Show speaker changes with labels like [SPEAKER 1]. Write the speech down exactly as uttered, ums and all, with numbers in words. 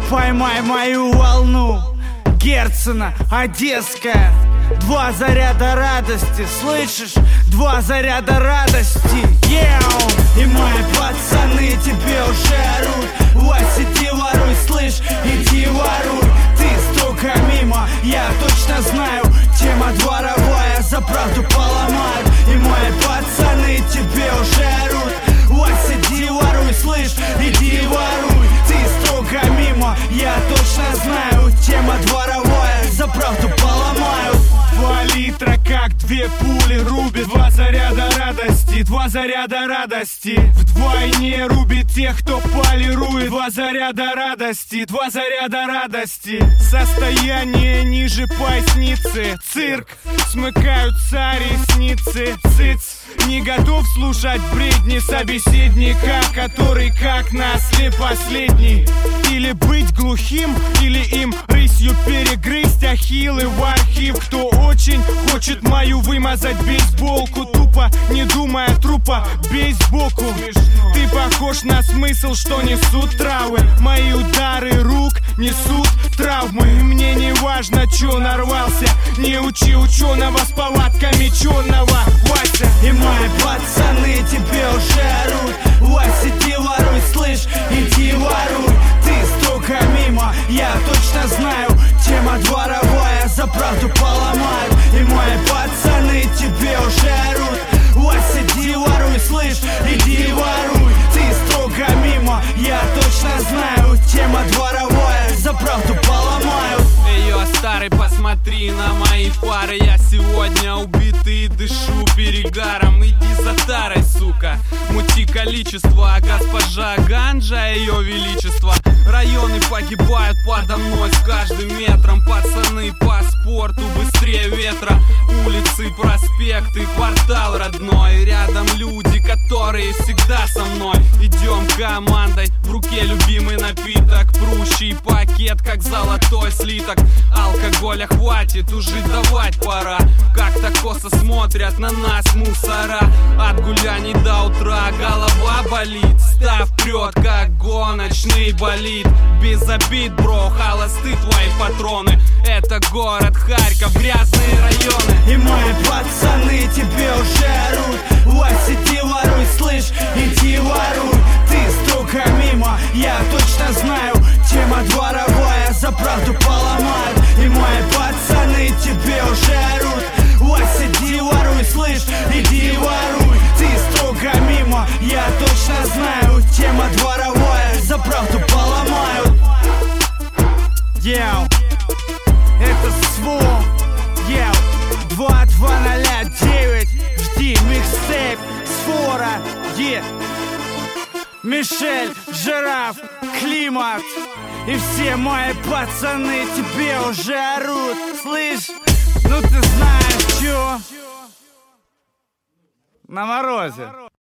[SPEAKER 1] Поймай мою волну, Герцена, Одесская. Два заряда радости, слышишь? Два заряда радости, Еу! И мои пацаны тебе уже орут: Вася, иди воруй, слышь, иди воруй. Ты столько мимо, я точно знаю, тема дворовая, за правду поломают. И мои пацаны тебе уже орут: Вася, иди воруй, слышь, иди воруй. Ты столько мимо, я точно знаю, тема дворовая, за правду поломают.
[SPEAKER 2] Два литра, как две пули рубит. Два заряда радости, два заряда радости. Вдвойне рубит тех, кто полирует. Два заряда радости, два заряда радости. Состояние ниже поясницы. Цирк, смыкаются ресницы. Цыц, не готов слушать бредни собеседника, который как наслед последний. Или быть глухим, или им рысью перегрызть ахиллы в архив. Кто очень хочет мою вымазать бейсболку, тупо не думая трупа, бей сбоку. Ты похож на смысл, что несут травы. Мои удары рук несут травмы. Мне не важно, чё нарвался. Не учи ученого с повадками черного, Вася.
[SPEAKER 1] И мои пацаны тебе уже орут: Вася, иди воруй, слышь, иди воруй. Ты столько мимо, я точно знаю, тема дворовая, за правду поломают. И мои пацаны тебе уже орут: Вася, иди воруй, слышь, иди воруй. Ты строго мимо, я точно знаю, тема дворовая, за правду поломают.
[SPEAKER 3] Эй, старый, посмотри на мои пары. Я сегодня убитый и дышу перегаром. Иди за тарой, сука, мути количество. А госпожа Ганджа, ее величество. Районы погибают подо мной с каждым метром. Пацаны по спорту быстрее ветра. Улицы, проспекты, квартал родной. Рядом люди, которые всегда со мной. Идем командой, в руке любимый напиток. Прущий пакет, как золотой слиток. Алкоголя хватит, уже давать пора. Как-то косо смотрят на нас мусора. От гуляний до утра голова болит. Ставь вперед, как гоночный болид. Без обид, бро, холосты твои патроны. Это город Харьков, грязные районы.
[SPEAKER 1] И мои пацаны тебе уже орут: Вася, иди воруй, слышь, иди воруй. Ты столько мимо, я точно знаю, тема дворовая, за правду поломают. И мои пацаны тебе уже орут: Вася, иди воруй, слышь, иди воруй. Ты строго мимо, я точно знаю, тема дворовая, за правду поломают. Еу, это СВО, еу, два два ноль девять, жди микстейп, Сфора, е. Мишель, Жираф, Климат. И все мои пацаны тебе уже орут, слышь? Ну ты знаешь, чё? На морозе.